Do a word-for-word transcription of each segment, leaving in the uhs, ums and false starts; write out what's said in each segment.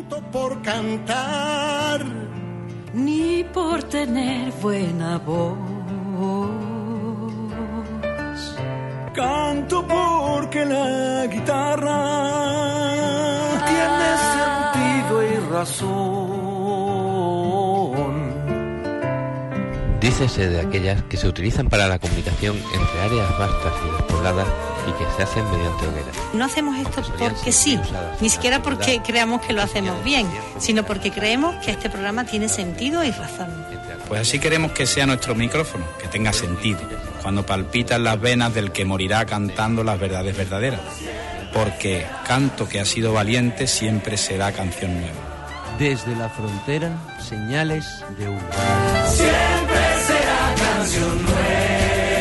Por cantar, ni por tener buena voz. Canto porque la guitarra tiene sentido y razón. Dícese de aquellas que se utilizan para la comunicación entre áreas vastas y despobladas y que se hacen mediante hogueras. No hacemos esto porque sí, ni siquiera porque creamos que lo hacemos bien, sino porque creemos que este programa tiene sentido y razón. Pues así queremos que sea nuestro micrófono, que tenga sentido, cuando palpitan las venas del que morirá cantando las verdades verdaderas. Porque canto que ha sido valiente siempre será canción nueva. Desde la frontera, señales de humo. siempre será canción nueva.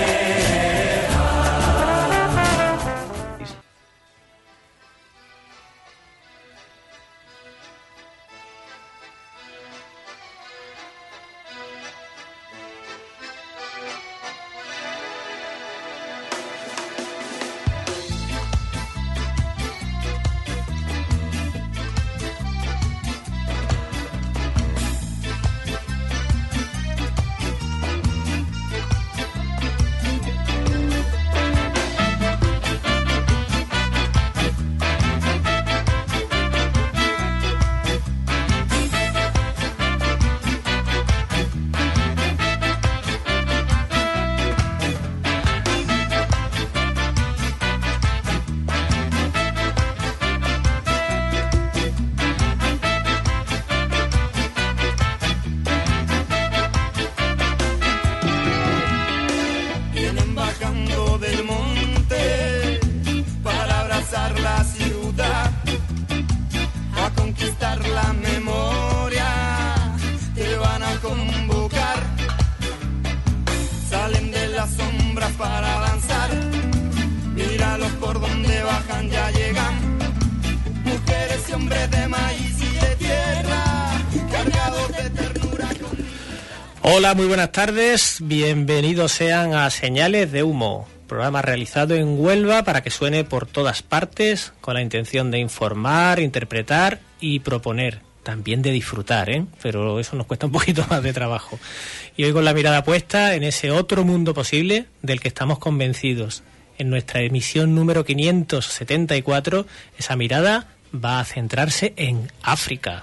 Hola, muy buenas tardes, bienvenidos sean a Señales de Humo, programa realizado en Huelva para que suene por todas partes, con la intención de informar, interpretar y proponer, también de disfrutar, ¿eh? Pero eso nos cuesta un poquito más de trabajo. Y hoy con la mirada puesta en ese otro mundo posible del que estamos convencidos. En nuestra emisión número quinientos setenta y cuatro, esa mirada va a centrarse en África.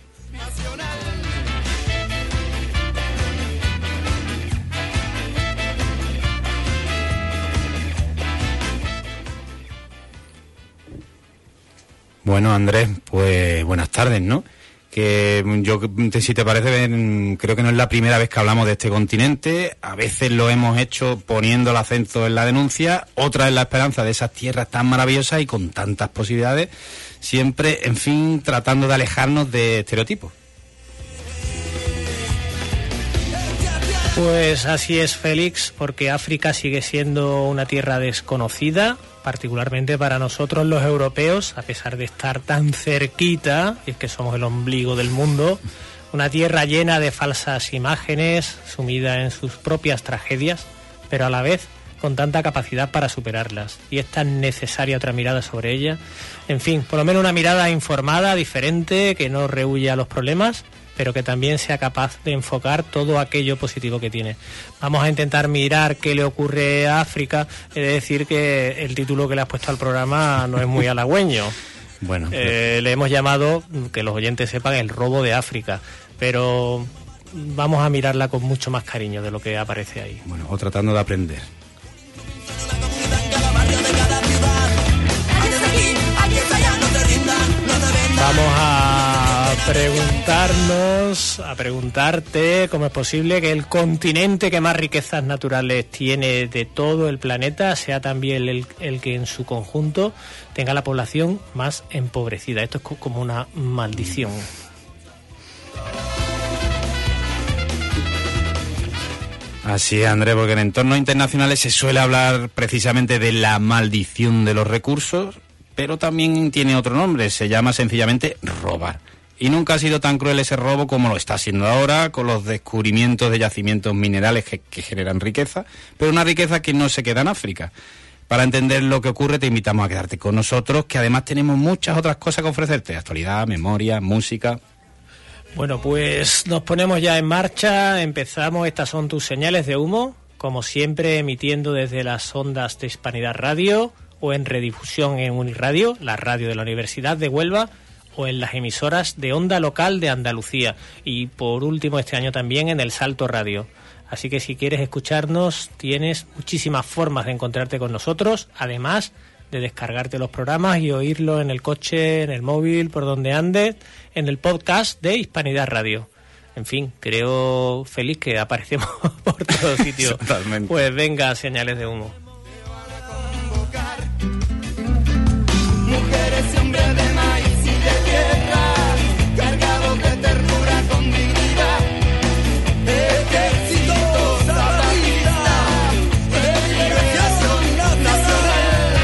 Bueno, Andrés, pues buenas tardes, ¿no? Que yo, si te parece, creo que no es la primera vez que hablamos de este continente. A veces lo hemos hecho poniendo el acento en la denuncia, otra en la esperanza de esas tierras tan maravillosas y con tantas posibilidades, siempre, en fin, tratando de alejarnos de estereotipos. Pues así es, Félix, porque África sigue siendo una tierra desconocida, particularmente para nosotros los europeos, a pesar de estar tan cerquita, y es que somos el ombligo del mundo, una tierra llena de falsas imágenes, sumida en sus propias tragedias, pero a la vez con tanta capacidad para superarlas. Y es tan necesaria otra mirada sobre ella. En fin, por lo menos una mirada informada, diferente, que no rehúye a los problemas, pero que también sea capaz de enfocar todo aquello positivo que tiene. Vamos a intentar mirar qué le ocurre a África. He de decir que el título que le has puesto al programa no es muy halagüeño. Bueno, eh, le hemos llamado, que los oyentes sepan, el robo de África, pero vamos a mirarla con mucho más cariño de lo que aparece ahí. Bueno, o tratando de aprender. Vamos a preguntarnos, a preguntarte cómo es posible que el continente que más riquezas naturales tiene de todo el planeta sea también el, el que en su conjunto tenga la población más empobrecida. Esto es como una maldición. Así es, Andrés, porque en entornos internacionales se suele hablar precisamente de la maldición de los recursos, pero también tiene otro nombre, se llama sencillamente robar. Y nunca ha sido tan cruel ese robo como lo está siendo ahora, con los descubrimientos de yacimientos minerales que, que generan riqueza, pero una riqueza que no se queda en África. Para entender lo que ocurre, te invitamos a quedarte con nosotros, que además tenemos muchas otras cosas que ofrecerte: actualidad, memoria, música. Bueno, pues nos ponemos ya en marcha, empezamos. Estas son tus señales de humo, como siempre emitiendo desde las ondas de Hispanidad Radio o en redifusión en Uniradio, la radio de la Universidad de Huelva, o en las emisoras de onda local de Andalucía, y por último este año también en el Salto Radio. Así que si quieres escucharnos, tienes muchísimas formas de encontrarte con nosotros, además de descargarte los programas y oírlo en el coche, en el móvil, por donde andes, en el podcast de Hispanidad Radio. En fin, creo, Félix, que aparecemos por todo sitio. Totalmente. Pues venga, señales de humo. Mujeres y hombres de maíz y de tierra, cargados de ternura con dignidad. Ejército zapatista, de liberación nacional.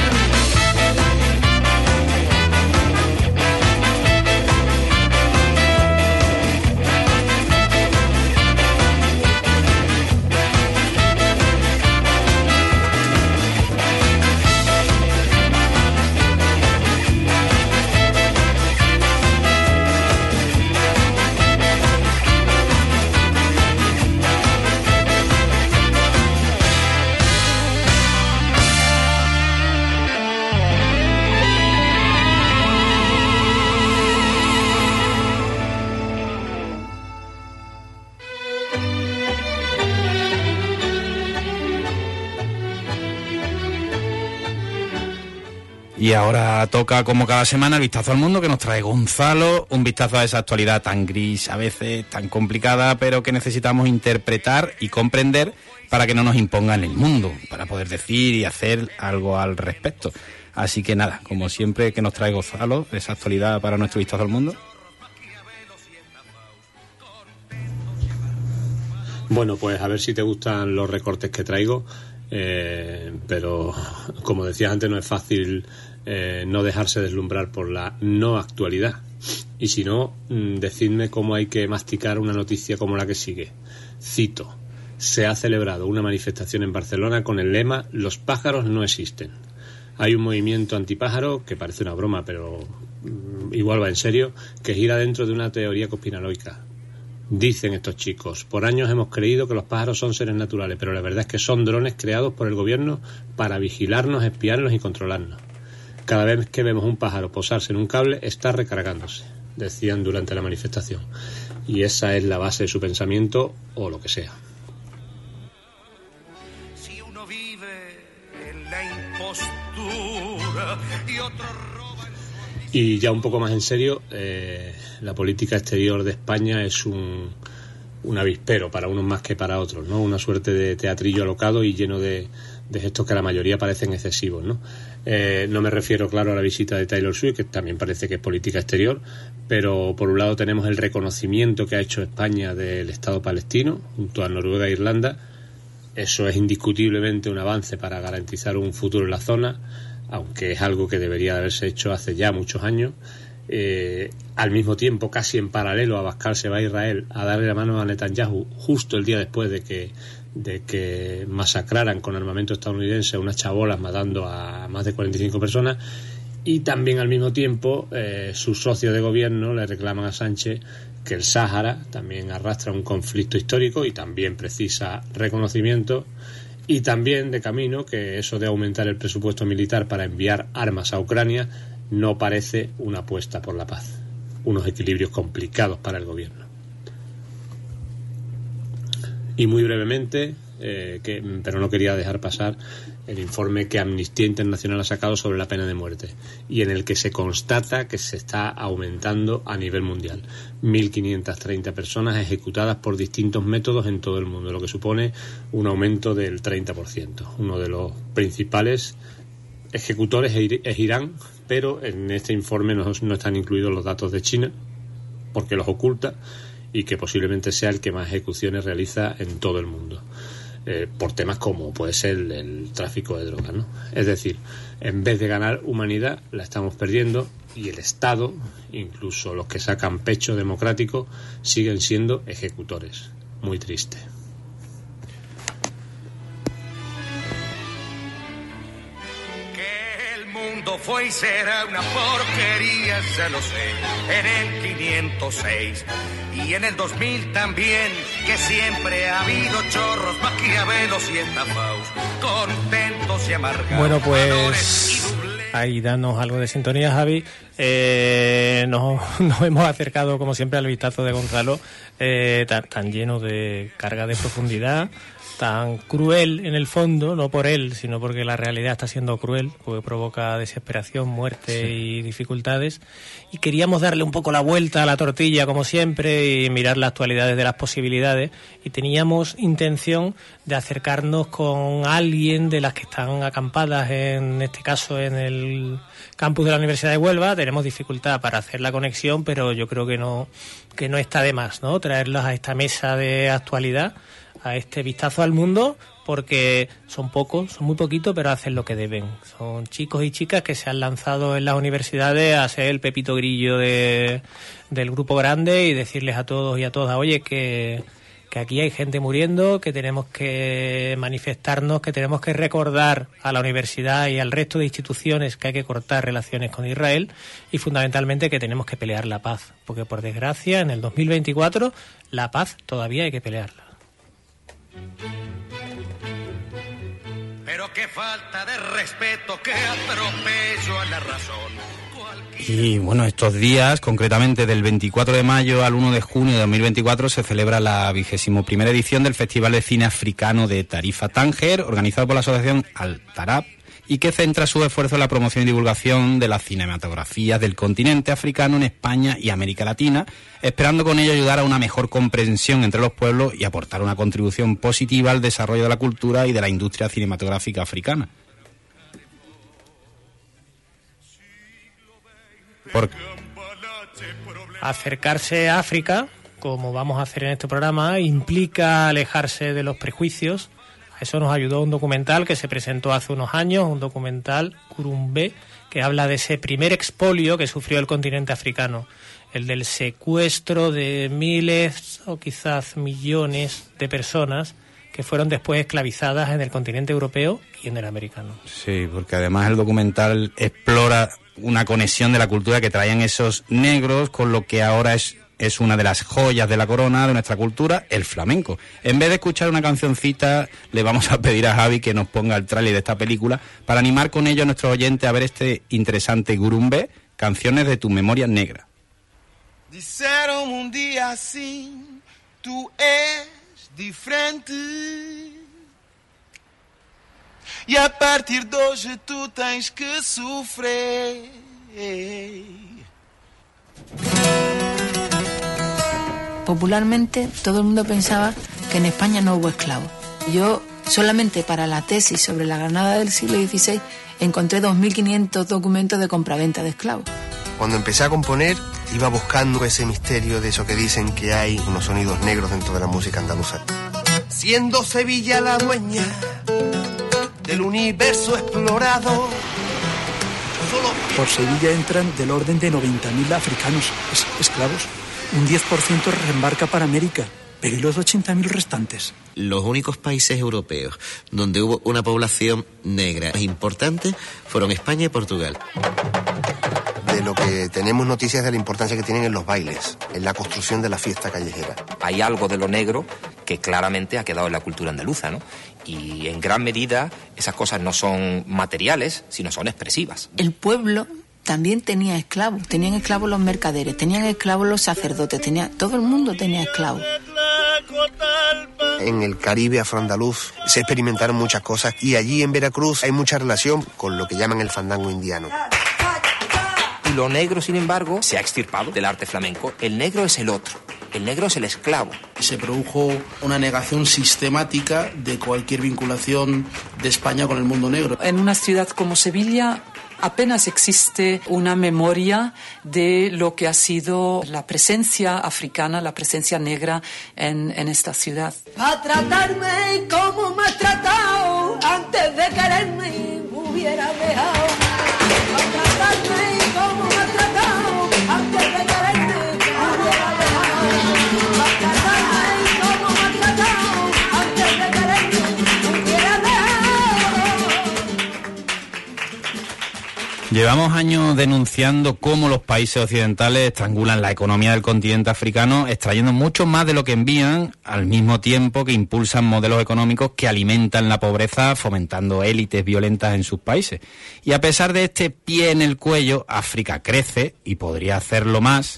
Y ahora toca, como cada semana, el vistazo al mundo que nos trae Gonzalo, un vistazo a esa actualidad tan gris, a veces tan complicada, pero que necesitamos interpretar y comprender para que no nos impongan el mundo, para poder decir y hacer algo al respecto. Así que nada, como siempre, que nos trae Gonzalo, esa actualidad para nuestro vistazo al mundo. Bueno, pues a ver si te gustan los recortes que traigo, eh, pero como decías antes, no es fácil eh, no dejarse deslumbrar por la no actualidad. Y si no, decidme cómo hay que masticar una noticia como la que sigue. Cito: se ha celebrado una manifestación en Barcelona con el lema «Los pájaros no existen». Hay un movimiento antipájaro, que parece una broma, pero igual va en serio, que gira dentro de una teoría conspiranoica. Dicen estos chicos: por años hemos creído que los pájaros son seres naturales, pero la verdad es que son drones creados por el gobierno para vigilarnos, espiarnos y controlarnos. Cada vez que vemos un pájaro posarse en un cable, está recargándose, decían durante la manifestación. Y esa es la base de su pensamiento, o lo que sea. Si uno vive en la impostura y otro roba el... Y ya un poco más en serio, eh, la política exterior de España es un, un avispero para unos más que para otros, ¿no? Una suerte de teatrillo alocado y lleno de, de gestos que a la mayoría parecen excesivos, ¿no? Eh, no me refiero, claro, a la visita de Taylor Swift, que también parece que es política exterior, pero por un lado tenemos el reconocimiento que ha hecho España del Estado palestino junto a Noruega e Irlanda. Eso es indiscutiblemente un avance para garantizar un futuro en la zona, aunque es algo que debería haberse hecho hace ya muchos años. Eh, al mismo tiempo, casi en paralelo, Abascal se va a Israel a darle la mano a Netanyahu justo el día después de que de que masacraran con armamento estadounidense a unas chabolas, matando a más de cuarenta y cinco personas. Y también al mismo tiempo eh, sus socios de gobierno le reclaman a Sánchez que el Sáhara también arrastra un conflicto histórico y también precisa reconocimiento, y también de camino que eso de aumentar el presupuesto militar para enviar armas a Ucrania no parece una apuesta por la paz. Unos equilibrios complicados para el gobierno. Y muy brevemente, eh, que, pero no quería dejar pasar el informe que Amnistía Internacional ha sacado sobre la pena de muerte, y en el que se constata que se está aumentando a nivel mundial. mil quinientas treinta personas ejecutadas por distintos métodos en todo el mundo, lo que supone un aumento del treinta por ciento. Uno de los principales ejecutores es Irán, pero en este informe no, no están incluidos los datos de China, porque los oculta, y que posiblemente sea el que más ejecuciones realiza en todo el mundo, eh, por temas como puede ser el, el tráfico de drogas, ¿no? Es decir, en vez de ganar humanidad, la estamos perdiendo, y el Estado, incluso los que sacan pecho democrático, siguen siendo ejecutores. Muy triste. fue y será una porquería, ya lo sé, en el quinientos seis y en el dos mil también, que siempre ha habido chorros, maquiavelos y estafaos, contentos y amargados. Bueno, pues ahí danos algo de sintonía, Javi. Eh, nos, nos hemos acercado, como siempre, al vistazo de Gonzalo, eh, tan, tan lleno de carga de profundidad, tan cruel en el fondo, no por él, sino porque la realidad está siendo cruel, porque provoca desesperación, muerte sí. y dificultades. Y queríamos darle un poco la vuelta a la tortilla, como siempre, y mirar la actualidad desde las posibilidades. Y teníamos intención de acercarnos con alguien de las que están acampadas, en este caso en el campus de la Universidad de Huelva. Tenemos dificultad para hacer la conexión, pero yo creo que no, que no está de más, ¿no?, traerlas a esta mesa de actualidad, a este vistazo al mundo, porque son pocos, son muy poquitos, pero hacen lo que deben. Son chicos y chicas que se han lanzado en las universidades a ser el Pepito Grillo de, del grupo grande y decirles a todos y a todas, oye, que, que aquí hay gente muriendo, que tenemos que manifestarnos, que tenemos que recordar a la universidad y al resto de instituciones que hay que cortar relaciones con Israel y fundamentalmente que tenemos que pelear la paz, porque por desgracia en el dos mil veinticuatro la paz todavía hay que pelearla. Pero qué falta de respeto, qué atropello a la razón. Y bueno, estos días, concretamente del veinticuatro de mayo al uno de junio de dos mil veinticuatro, se celebra la vigésimo primera edición del Festival de Cine Africano de Tarifa Tánger, organizado por la asociación Al-Tarab, y que centra su esfuerzo en la promoción y divulgación de las cinematografías del continente africano en España y América Latina, esperando con ello ayudar a una mejor comprensión entre los pueblos y aportar una contribución positiva al desarrollo de la cultura y de la industria cinematográfica africana. Por... Acercarse a África, como vamos a hacer en este programa, implica alejarse de los prejuicios. Eso nos ayudó un documental que se presentó hace unos años, un documental, Gurumbe, que habla de ese primer expolio que sufrió el continente africano, el del secuestro de miles o quizás millones de personas que fueron después esclavizadas en el continente europeo y en el americano. Sí, porque además el documental explora una conexión de la cultura que traían esos negros con lo que ahora es... es una de las joyas de la corona de nuestra cultura, el flamenco. En vez de escuchar una cancioncita, le vamos a pedir a Javi que nos ponga el tráiler de esta película para animar con ello a nuestros oyentes a ver este interesante Gurumbe, Canciones de tu memoria negra. Disseram um dia assim, tu és diferente, e a partir de hoje tu tens que sofrer. Popularmente todo el mundo pensaba que en España no hubo esclavos. Yo solamente para la tesis sobre la Granada del siglo dieciséis encontré dos mil quinientos documentos de compraventa de esclavos. Cuando empecé a componer iba buscando ese misterio de eso que dicen que hay unos sonidos negros dentro de la música andaluza. Siendo Sevilla la dueña del universo explorado, por Sevilla entran del orden de noventa mil africanos es, esclavos. Un diez por ciento reembarca para América, pero ¿y los ochenta mil restantes? Los únicos países europeos donde hubo una población negra importante fueron España y Portugal. De lo que tenemos noticias de la importancia que tienen en los bailes, en la construcción de la fiesta callejera. Hay algo de lo negro que claramente ha quedado en la cultura andaluza, ¿no? Y en gran medida esas cosas no son materiales, sino son expresivas. El pueblo también tenía esclavos, tenían esclavos los mercaderes, tenían esclavos los sacerdotes, tenía, todo el mundo tenía esclavos. En el Caribe afroandaluz se experimentaron muchas cosas y allí en Veracruz hay mucha relación con lo que llaman el fandango indiano. Y lo negro, sin embargo, se ha extirpado del arte flamenco. El negro es el otro, el negro es el esclavo. Se produjo una negación sistemática de cualquier vinculación de España con el mundo negro. En una ciudad como Sevilla apenas existe una memoria de lo que ha sido la presencia africana, la presencia negra en, en esta ciudad. A tratarme como me has tratado, antes de quererme me hubiera dejado. A tratarme como me has tratado, antes de quererme me hubiera dejado. A tratarme como me has tratado, antes de quererme me hubiera dejado. Llevamos años denunciando cómo los países occidentales estrangulan la economía del continente africano, extrayendo mucho más de lo que envían, al mismo tiempo que impulsan modelos económicos que alimentan la pobreza, fomentando élites violentas en sus países. Y a pesar de este pie en el cuello, África crece y podría hacerlo más.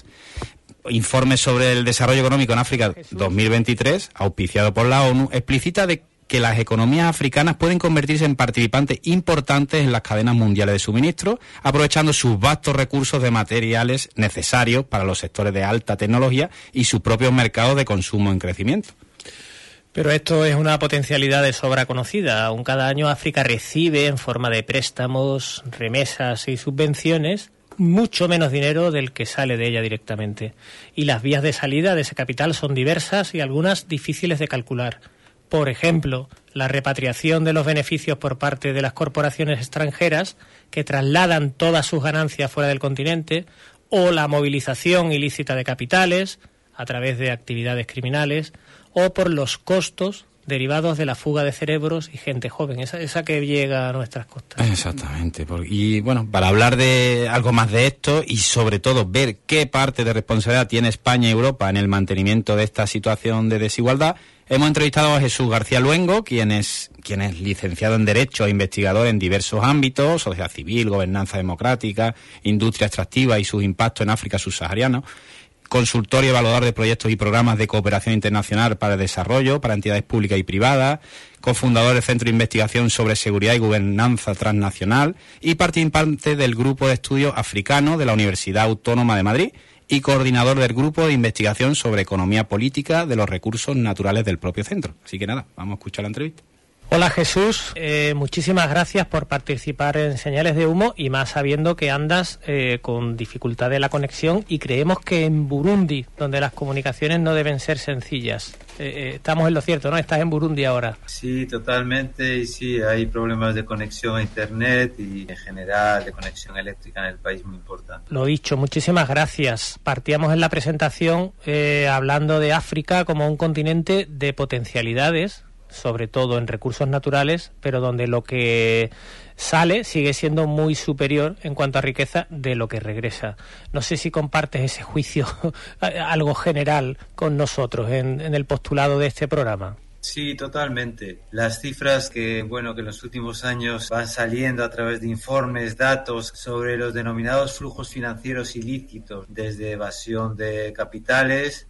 Informe sobre el desarrollo económico en África dos mil veintitrés, auspiciado por la ONU, explicita de que las economías africanas pueden convertirse en participantes importantes en las cadenas mundiales de suministro, aprovechando sus vastos recursos de materiales necesarios para los sectores de alta tecnología y sus propios mercados de consumo en crecimiento. Pero esto es una potencialidad de sobra conocida. Aún cada año África recibe en forma de préstamos, remesas y subvenciones mucho menos dinero del que sale de ella directamente. Y las vías de salida de ese capital son diversas y algunas difíciles de calcular. Por ejemplo, la repatriación de los beneficios por parte de las corporaciones extranjeras que trasladan todas sus ganancias fuera del continente, o la movilización ilícita de capitales a través de actividades criminales, o por los costos derivados de la fuga de cerebros y gente joven, esa, esa que llega a nuestras costas. Exactamente. Y bueno, para hablar de algo más de esto y sobre todo ver qué parte de responsabilidad tiene España y Europa en el mantenimiento de esta situación de desigualdad, hemos entrevistado a Jesús García Luengo, quien es, quien es licenciado en Derecho e investigador en diversos ámbitos, sociedad civil, gobernanza democrática, industria extractiva y sus impactos en África subsahariana, consultor y evaluador de proyectos y programas de cooperación internacional para el desarrollo, para entidades públicas y privadas, cofundador del Centro de Investigación sobre Seguridad y Gobernanza Transnacional y participante del Grupo de Estudios Africano de la Universidad Autónoma de Madrid y coordinador del Grupo de Investigación sobre Economía Política de los Recursos Naturales del propio centro. Así que nada, vamos a escuchar la entrevista. Hola Jesús, eh, muchísimas gracias por participar en Señales de Humo y más sabiendo que andas eh, con dificultad de la conexión y creemos que en Burundi, donde las comunicaciones no deben ser sencillas. Eh, eh, estamos en lo cierto, ¿no? Estás en Burundi ahora. Sí, totalmente, y sí, hay problemas de conexión a internet y en general de conexión eléctrica en el país muy importante. Lo dicho, muchísimas gracias. Partíamos en la presentación eh, hablando de África como un continente de potencialidades, sobre todo en recursos naturales, pero donde lo que sale sigue siendo muy superior en cuanto a riqueza de lo que regresa. No sé si compartes ese juicio algo general con nosotros en, en el postulado de este programa. Sí, totalmente. Las cifras que, bueno, que en los últimos años van saliendo a través de informes, datos sobre los denominados flujos financieros ilícitos, desde evasión de capitales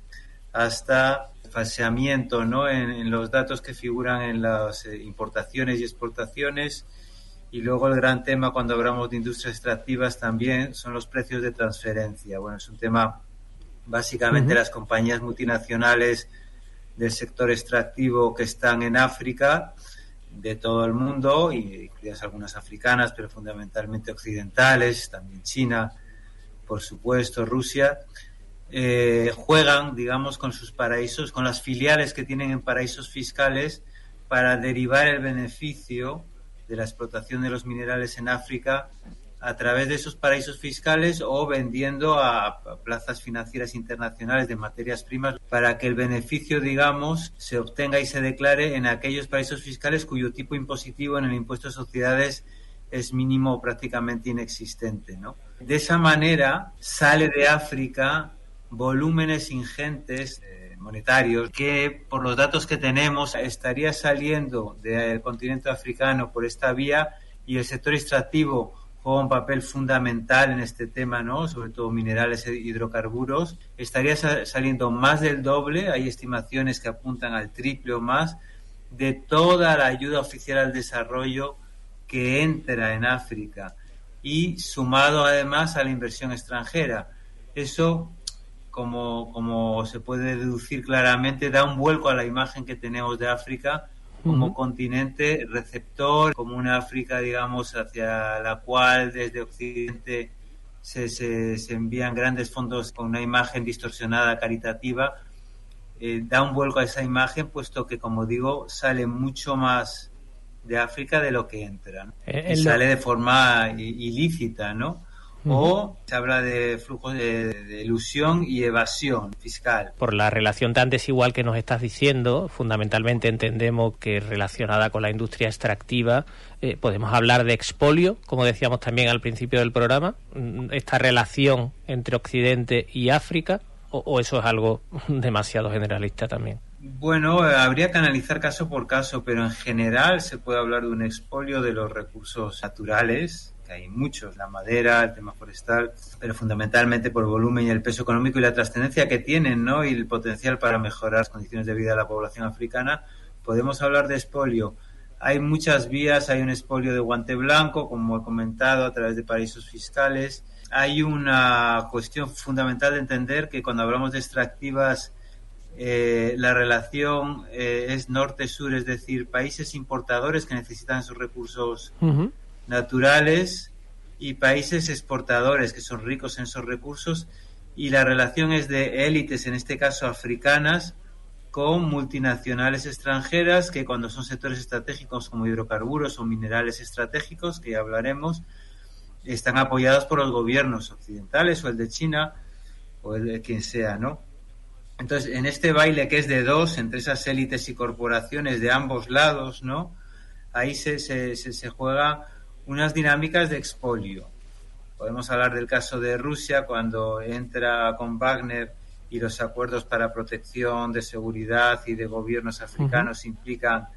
hasta falseamiento, ¿no? En, en los datos que figuran en las eh, importaciones y exportaciones, y luego el gran tema cuando hablamos de industrias extractivas también son los precios de transferencia. Bueno, es un tema básicamente uh-huh. Las compañías multinacionales del sector extractivo que están en África, de todo el mundo, y incluidas algunas africanas, pero fundamentalmente occidentales, también China, por supuesto, Rusia. Eh, juegan, digamos, con sus paraísos, con las filiales que tienen en paraísos fiscales para derivar el beneficio de la explotación de los minerales en África a través de esos paraísos fiscales o vendiendo a, a plazas financieras internacionales de materias primas para que el beneficio, digamos, se obtenga y se declare en aquellos paraísos fiscales cuyo tipo impositivo en el impuesto de sociedades es mínimo o prácticamente inexistente, ¿no? De esa manera sale de África volúmenes ingentes eh, monetarios que, por los datos que tenemos, estaría saliendo del continente africano por esta vía, y el sector extractivo juega un papel fundamental en este tema, ¿no? Sobre todo minerales e hidrocarburos. Estaría sa- saliendo más del doble, hay estimaciones que apuntan al triple o más, de toda la ayuda oficial al desarrollo que entra en África, y sumado además a la inversión extranjera. Eso, Como, como se puede deducir claramente, da un vuelco a la imagen que tenemos de África como uh-huh. continente receptor, como una África, digamos, hacia la cual desde Occidente se, se, se envían grandes fondos con una imagen distorsionada, caritativa. Eh, da un vuelco a esa imagen, puesto que, como digo, sale mucho más de África de lo que entra, ¿no? Eh, y sale lo... de forma ilícita, ¿no? Uh-huh. O se habla de flujos de, de ilusión y evasión fiscal. Por la relación tan desigual que nos estás diciendo, fundamentalmente entendemos que relacionada con la industria extractiva, eh, podemos hablar de expolio, como decíamos también al principio del programa, esta relación entre Occidente y África, o, o eso es algo demasiado generalista también. Bueno, habría que analizar caso por caso, pero en general se puede hablar de un expolio de los recursos naturales, que hay muchos, la madera, el tema forestal, pero fundamentalmente por el volumen y el peso económico y la trascendencia que tienen, ¿no? Y el potencial para mejorar las condiciones de vida de la población africana. Podemos hablar de expolio. Hay muchas vías, hay un expolio de guante blanco, como he comentado, a través de paraísos fiscales. Hay una cuestión fundamental de entender que cuando hablamos de extractivas, Eh, la relación eh, es norte-sur, es decir, países importadores que necesitan sus recursos uh-huh. naturales y países exportadores que son ricos en esos recursos, y la relación es de élites, en este caso africanas, con multinacionales extranjeras que cuando son sectores estratégicos como hidrocarburos o minerales estratégicos, que ya hablaremos, están apoyados por los gobiernos occidentales o el de China o el de quien sea, ¿no? Entonces, en este baile que es de dos, entre esas élites y corporaciones de ambos lados, ¿no? Ahí se, se, se, se juega unas dinámicas de expolio. Podemos hablar del caso de Rusia, cuando entra con Wagner y los acuerdos para protección de seguridad y de gobiernos africanos uh-huh. implican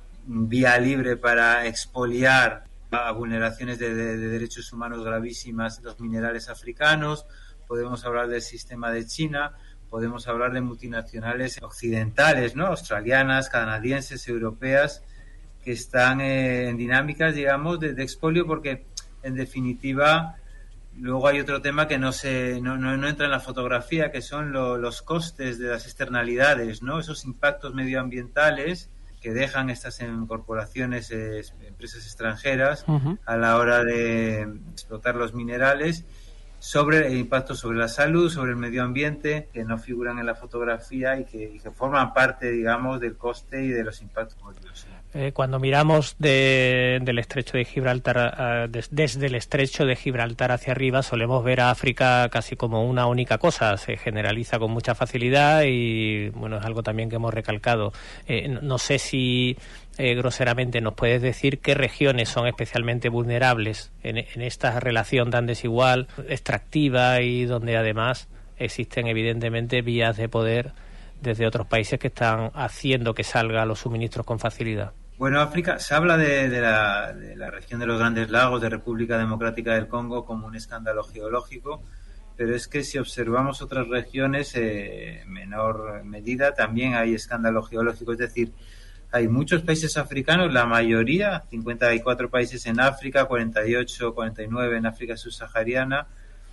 vía libre para expoliar a vulneraciones de, de, de derechos humanos gravísimas los minerales africanos. Podemos hablar del sistema de China. Podemos hablar de multinacionales occidentales, ¿no? Australianas, canadienses, europeas, que están eh, en dinámicas, digamos, de, de expolio, porque en definitiva luego hay otro tema que no se no, no, no entra en la fotografía, que son lo, los costes de las externalidades, ¿no? Esos impactos medioambientales que dejan estas en corporaciones, eh, empresas extranjeras uh-huh. a la hora de explotar los minerales, sobre el impacto sobre la salud, sobre el medio ambiente, que no figuran en la fotografía y que, y que forman parte, digamos, del coste y de los impactos. Eh, cuando miramos de, del estrecho de Gibraltar, uh, des, desde el estrecho de Gibraltar hacia arriba, solemos ver a África casi como una única cosa, se generaliza con mucha facilidad y, bueno, es algo también que hemos recalcado. Eh, no, no sé si... Eh, groseramente, ¿nos puedes decir qué regiones son especialmente vulnerables en, en esta relación tan desigual, extractiva, y donde además existen evidentemente vías de poder desde otros países que están haciendo que salgan los suministros con facilidad? Bueno, África, se habla de, de, la, de la región de los Grandes Lagos, de República Democrática del Congo, como un escándalo geológico, pero es que si observamos otras regiones eh, en menor medida, también hay escándalo geológico, es decir, hay muchos países africanos, la mayoría, cincuenta y cuatro países en África, cuarenta y ocho, cuarenta y nueve en África subsahariana,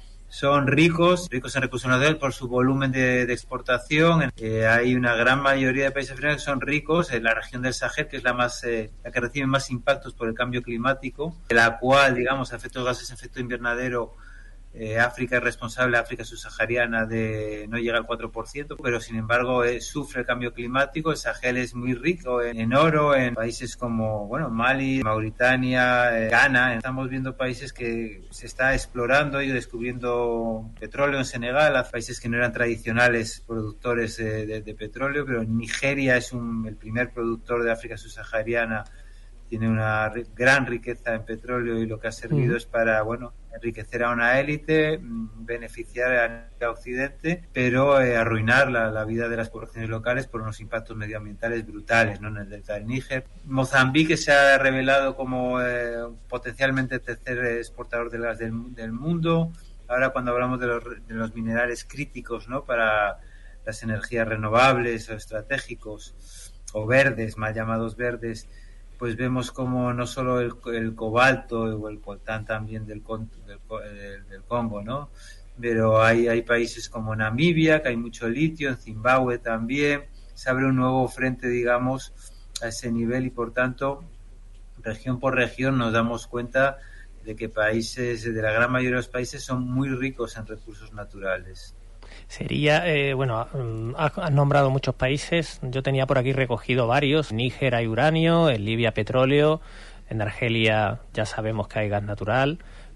son ricos, ricos en recursos naturales por su volumen de, de exportación. Eh, hay una gran mayoría de países africanos que son ricos en la región del Sahel, que es la más eh, la que recibe más impactos por el cambio climático, de la cual, digamos, a efectos de gases de efecto invernadero, Eh, África es responsable, África subsahariana, de no llega al cuatro por ciento, pero sin embargo eh, sufre el cambio climático. El Sahel es muy rico en, en oro, en países como bueno Mali, Mauritania, eh, Ghana. Estamos viendo países que se está explorando y descubriendo petróleo en Senegal, a países que no eran tradicionales productores de, de, de petróleo, pero Nigeria es un, el primer productor de África subsahariana. Tiene una gran riqueza en petróleo y lo que ha servido mm. es para, bueno, enriquecer a una élite, beneficiar a Occidente, pero eh, arruinar la, la vida de las poblaciones locales por unos impactos medioambientales brutales, ¿no? En el delta del Níger. Mozambique se ha revelado como eh, potencialmente el tercer exportador de gas del, del mundo. Ahora, cuando hablamos de los, de los minerales críticos, ¿no? Para las energías renovables o estratégicos, o verdes, mal llamados verdes, pues vemos como no solo el, el cobalto o el coltán también del, del, del Congo, ¿no? Pero hay, hay países como Namibia, que hay mucho litio, en Zimbabue también, se abre un nuevo frente, digamos, a ese nivel, y por tanto, región por región nos damos cuenta de que países, de la gran mayoría de los países, son muy ricos en recursos naturales. Sería, eh, bueno, has nombrado muchos países, yo tenía por aquí recogido varios. En Níger hay uranio, en Libia petróleo, en Argelia ya sabemos que hay gas natural,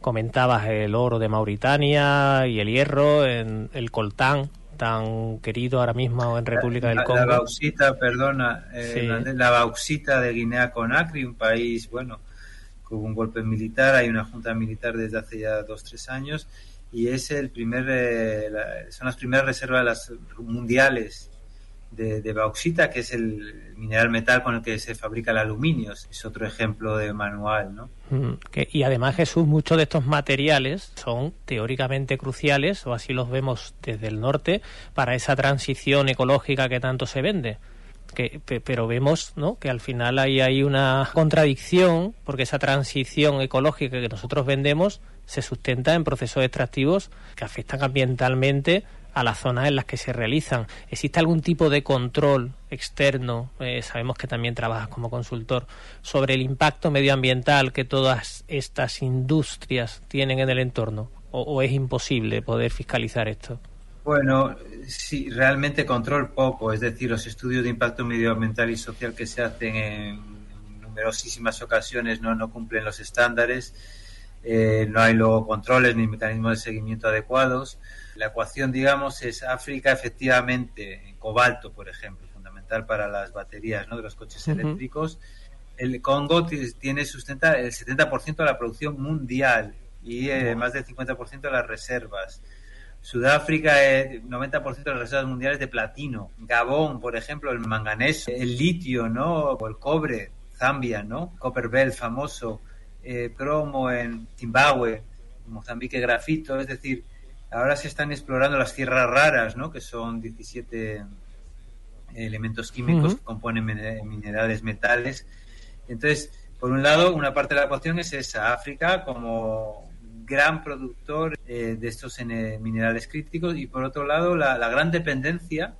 Comentabas el oro de Mauritania y el hierro, en el coltán, tan querido ahora mismo en República del Congo. La, la bauxita, perdona, eh, sí. la, la bauxita de Guinea-Conakry, un país, bueno, con un golpe militar, hay una junta militar desde hace ya dos, tres años, y es el primer, eh, la, son las primeras reservas las mundiales de, de bauxita, que es el mineral metal con el que se fabrica el aluminio. Es otro ejemplo de manual, ¿no? Mm, que, y además, Jesús, muchos de estos materiales son teóricamente cruciales, o así los vemos desde el norte, para esa transición ecológica que tanto se vende. Que, pero vemos, ¿no?, que al final hay, hay una contradicción, porque esa transición ecológica que nosotros vendemos se sustenta en procesos extractivos que afectan ambientalmente a las zonas en las que se realizan. ¿Existe algún tipo de control externo? Eh, sabemos que también trabajas como consultor, sobre el impacto medioambiental que todas estas industrias tienen en el entorno, o, o es imposible poder fiscalizar esto. Bueno, sí, realmente control poco, es decir, los estudios de impacto medioambiental y social que se hacen en numerosísimas ocasiones no, no cumplen los estándares, eh, no hay luego controles ni mecanismos de seguimiento adecuados. La ecuación, digamos, es África, efectivamente, en cobalto, por ejemplo, fundamental para las baterías, ¿no?, de los coches uh-huh. eléctricos. El Congo t- tiene sustenta el setenta por ciento de la producción mundial y eh, uh-huh. más del cincuenta por ciento de las reservas. Sudáfrica, eh, noventa por ciento de las reservas mundiales de platino. Gabón, por ejemplo, el manganeso, el litio, ¿no?, o el cobre. Zambia, ¿no?, Copperbelt, famoso. Eh, cromo en Zimbabue, Mozambique, grafito. Es decir, ahora se están explorando las tierras raras, ¿no?, que son diecisiete elementos químicos uh-huh. que componen minerales, metales. Entonces, por un lado, una parte de la ecuación es esa, África como gran productor eh, de estos eh, minerales críticos, y por otro lado, la, la gran dependencia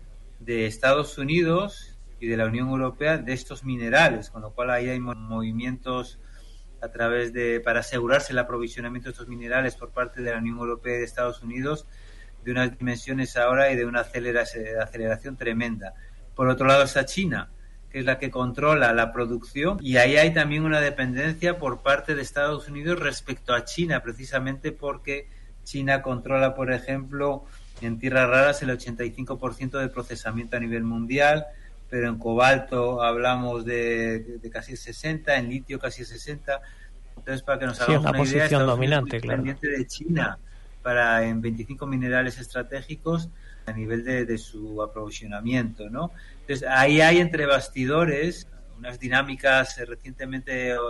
de Estados Unidos y de la Unión Europea de estos minerales, con lo cual ahí hay movimientos a través de, para asegurarse el aprovisionamiento de estos minerales por parte de la Unión Europea y de Estados Unidos, de unas dimensiones ahora y de una aceleración, aceleración tremenda. Por otro lado está China, que es la que controla la producción, y ahí hay también una dependencia por parte de Estados Unidos respecto a China, precisamente porque China controla, por ejemplo, en tierras raras el ochenta y cinco por ciento del procesamiento a nivel mundial, pero en cobalto hablamos de, de, de casi el sesenta, en litio casi el sesenta. Entonces, para que nos hagamos sí, una, una idea, Estados dominante, claro, dependiente de China para en veinticinco minerales estratégicos a nivel de, de su aprovisionamiento, ¿no? Entonces, ahí hay entre bastidores unas dinámicas. Eh, recientemente eh,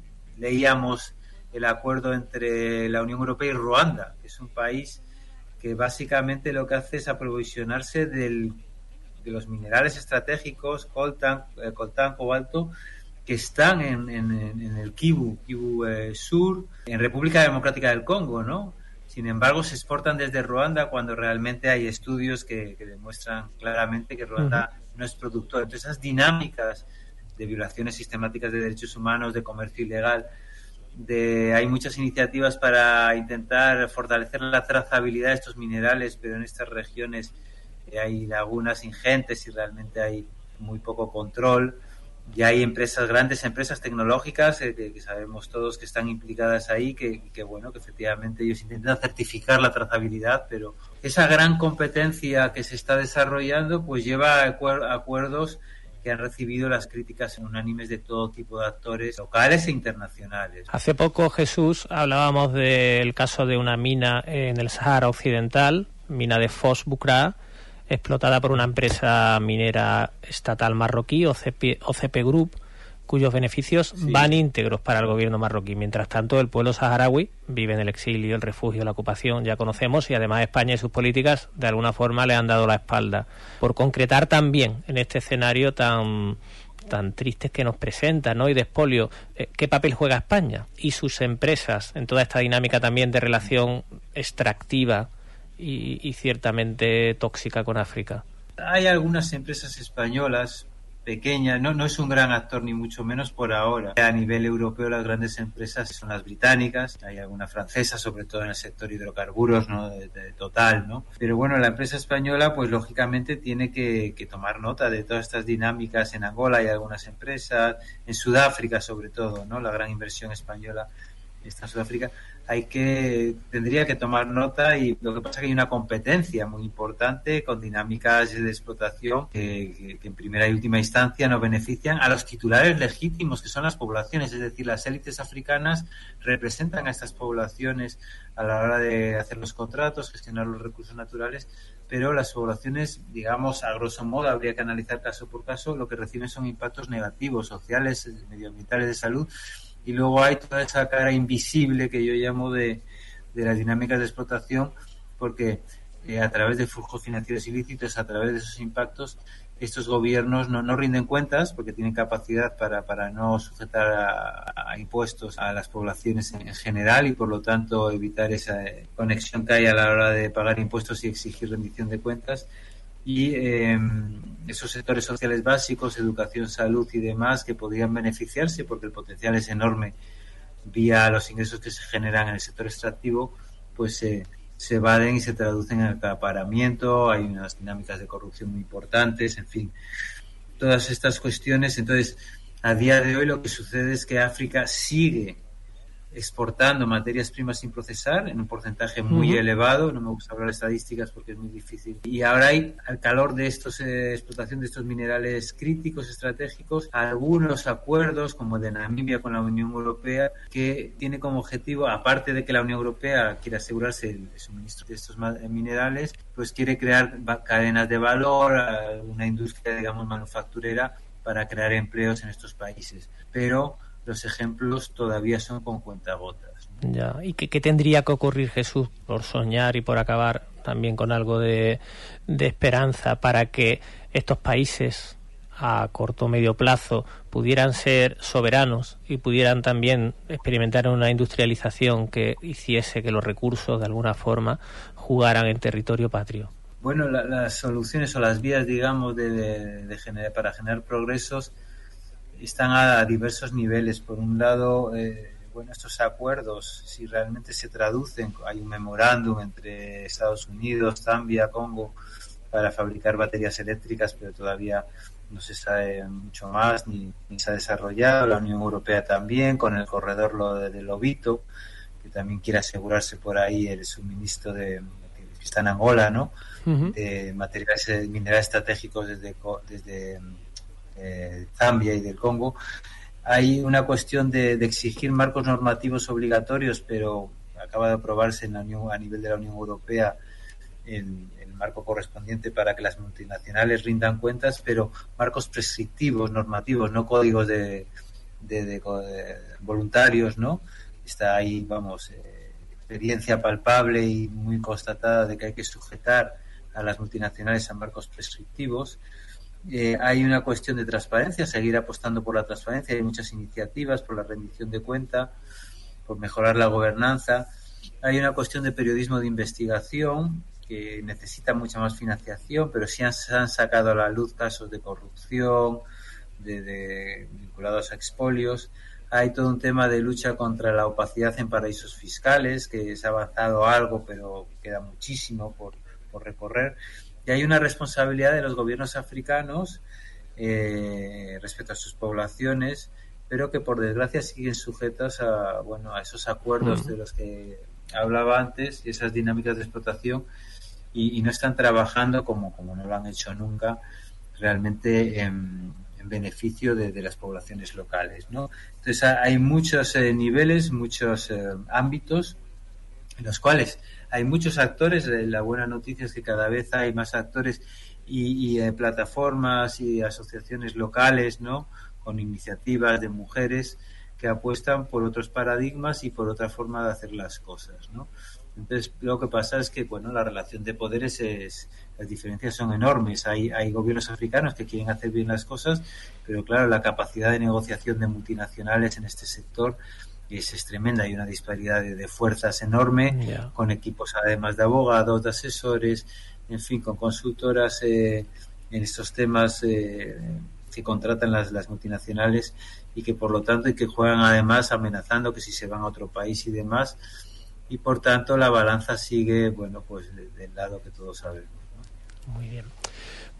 leíamos el acuerdo entre la Unión Europea y Ruanda, que es un país que básicamente lo que hace es aprovisionarse del de los minerales estratégicos, coltan, eh, coltán, cobalto, que están en, en, en el Kivu, Kivu eh, Sur, en República Democrática del Congo, ¿no? Sin embargo, se exportan desde Ruanda cuando realmente hay estudios que, que demuestran claramente que Ruanda uh-huh. no es productor. Entonces, esas dinámicas de violaciones sistemáticas de derechos humanos, de comercio ilegal, de hay muchas iniciativas para intentar fortalecer la trazabilidad de estos minerales, pero en estas regiones hay lagunas ingentes y realmente hay muy poco control. Ya hay empresas, grandes empresas tecnológicas eh, que, que sabemos todos que están implicadas ahí, que, que bueno, que efectivamente ellos intentan certificar la trazabilidad, pero esa gran competencia que se está desarrollando pues lleva a acuer- acuerdos que han recibido las críticas unánimes de todo tipo de actores locales e internacionales. Hace poco, Jesús, hablábamos del caso de una mina en el Sahara Occidental, mina de Fos Bucra, explotada por una empresa minera estatal marroquí, O C P, O C P Group, cuyos beneficios sí. van íntegros para el gobierno marroquí. Mientras tanto, el pueblo saharaui vive en el exilio, el refugio, la ocupación, ya conocemos, y además España y sus políticas de alguna forma le han dado la espalda. Por concretar también en este escenario tan tan tristes que nos presentan, ¿no?, y de expolio, eh, ¿qué papel juega España y sus empresas en toda esta dinámica también de relación extractiva y, y ciertamente tóxica con África? Hay algunas empresas españolas pequeñas, no, no es un gran actor ni mucho menos por ahora. A nivel europeo las grandes empresas son las británicas, hay alguna francesa, sobre todo en el sector hidrocarburos, ¿no?, de, de Total, ¿no? Pero bueno, la empresa española pues lógicamente tiene que, que tomar nota de todas estas dinámicas. En Angola hay algunas empresas, en Sudáfrica sobre todo, ¿no?, la gran inversión española está en Sudáfrica, hay que tendría que tomar nota, y lo que pasa es que hay una competencia muy importante con dinámicas de explotación que, que, que en primera y última instancia no benefician a los titulares legítimos, que son las poblaciones, es decir, las élites africanas representan a estas poblaciones a la hora de hacer los contratos, gestionar los recursos naturales, pero las poblaciones, digamos, a grosso modo, habría que analizar caso por caso, lo que reciben son impactos negativos, sociales, medioambientales, de salud. Y luego hay toda esa cara invisible que yo llamo de, de las dinámicas de explotación, porque eh, a través de flujos financieros ilícitos, a través de esos impactos, estos gobiernos no, no rinden cuentas porque tienen capacidad para, para no sujetar a, a impuestos a las poblaciones en, en general, y por lo tanto evitar esa eh, conexión que hay a la hora de pagar impuestos y exigir rendición de cuentas. Y eh, esos sectores sociales básicos, educación, salud y demás, que podrían beneficiarse porque el potencial es enorme vía los ingresos que se generan en el sector extractivo, pues eh, se evaden y se traducen en acaparamiento. Hay unas dinámicas de corrupción muy importantes, en fin, todas estas cuestiones. Entonces, a día de hoy lo que sucede es que África sigue exportando materias primas sin procesar en un porcentaje muy uh-huh. elevado. No me gusta hablar de estadísticas porque es muy difícil. Y ahora hay, al calor de estos eh, explotación de estos minerales críticos, estratégicos, algunos acuerdos como el de Namibia con la Unión Europea, que tiene como objetivo, aparte de que la Unión Europea quiere asegurarse el suministro de estos minerales, pues quiere crear cadenas de valor, una industria, digamos, manufacturera para crear empleos en estos países. Pero los ejemplos todavía son con cuentagotas. Ya. ¿Y qué, qué tendría que ocurrir, Jesús, por soñar y por acabar también con algo de, de esperanza, para que estos países a corto o medio plazo pudieran ser soberanos y pudieran también experimentar una industrialización que hiciese que los recursos de alguna forma jugaran en territorio patrio? Bueno, la, las soluciones o las vías, digamos, de, de, de generar, para generar progresos están a diversos niveles. Por un lado, eh, bueno, estos acuerdos, si realmente se traducen, hay un memorándum entre Estados Unidos, Zambia, Congo, para fabricar baterías eléctricas, pero todavía no se sabe mucho más, ni, ni se ha desarrollado. La Unión Europea también, con el corredor lo de, de Lobito, que también quiere asegurarse por ahí el suministro de, que está en Angola, ¿no? Uh-huh. De materiales minerales estratégicos desde, desde Eh, Zambia y del Congo. Hay una cuestión de, de exigir marcos normativos obligatorios, pero acaba de aprobarse en la Unión, a nivel de la Unión Europea el, el marco correspondiente para que las multinacionales rindan cuentas, pero marcos prescriptivos, normativos, no códigos de, de, de, de voluntarios, ¿no? Está ahí, vamos, eh, experiencia palpable y muy constatada de que hay que sujetar a las multinacionales a marcos prescriptivos. Eh, hay una cuestión de transparencia, seguir apostando por la transparencia. Hay muchas iniciativas por la rendición de cuenta, por mejorar la gobernanza. Hay una cuestión de periodismo de investigación que necesita mucha más financiación, pero sí han, se han sacado a la luz casos de corrupción, de, de vinculados a expolios. Hay todo un tema de lucha contra la opacidad en paraísos fiscales, que se ha avanzado algo, pero queda muchísimo por, por recorrer. Y hay una responsabilidad de los gobiernos africanos eh, respecto a sus poblaciones, pero que por desgracia siguen sujetas a, bueno, a esos acuerdos de los que hablaba antes y esas dinámicas de explotación, y, y no están trabajando como, como no lo han hecho nunca, realmente en, en beneficio de, de las poblaciones locales, ¿no? Entonces hay muchos eh, niveles, muchos eh, ámbitos en los cuales hay muchos actores. La buena noticia es que cada vez hay más actores y, y eh, plataformas y asociaciones locales, ¿no?, con iniciativas de mujeres que apuestan por otros paradigmas y por otra forma de hacer las cosas, ¿no? Entonces, lo que pasa es que, bueno, la relación de poderes es, las diferencias son enormes. Hay, hay gobiernos africanos que quieren hacer bien las cosas, pero claro, la capacidad de negociación de multinacionales en este sector es, es tremenda. Hay una disparidad de, de fuerzas enorme, yeah. con equipos además de abogados, de asesores, en fin, con consultoras eh, en estos temas eh, que contratan las, las multinacionales, y que por lo tanto y que juegan además amenazando que si se van a otro país y demás, y por tanto la balanza sigue, bueno, pues de, del lado que todos sabemos, ¿no? Muy bien.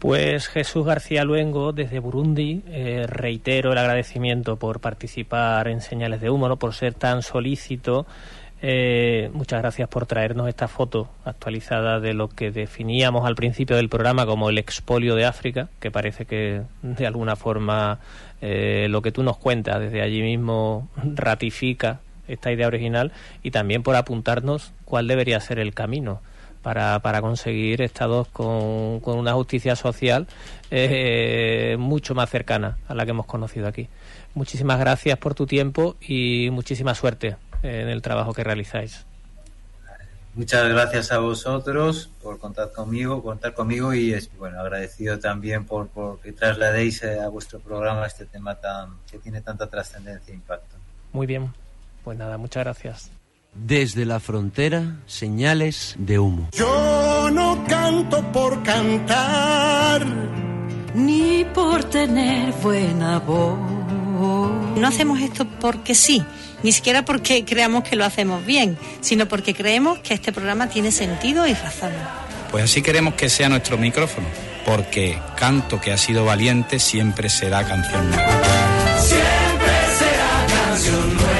Pues Jesús García Luengo, desde Burundi, eh, reitero el agradecimiento por participar en Señales de Humo, ¿no? Por ser tan solícito. Eh, muchas gracias por traernos esta foto actualizada de lo que definíamos al principio del programa como el expolio de África, que parece que de alguna forma eh, lo que tú nos cuentas desde allí mismo ratifica esta idea original, y también por apuntarnos cuál debería ser el camino para, para conseguir estados con, con una justicia social eh, mucho más cercana a la que hemos conocido aquí. Muchísimas gracias por tu tiempo y muchísima suerte en el trabajo que realizáis. Muchas gracias a vosotros por contar conmigo, contar conmigo y es bueno agradecido también por, por que trasladéis a vuestro programa este tema tan que tiene tanta trascendencia e impacto. Muy bien, pues nada, muchas gracias. Desde la frontera, Señales de Humo. Yo no canto por cantar, ni por tener buena voz. No hacemos esto porque sí, ni siquiera porque creamos que lo hacemos bien, sino porque creemos que este programa tiene sentido y razón. Pues así queremos que sea nuestro micrófono, porque canto que ha sido valiente siempre será canción nueva. Siempre será canción nueva.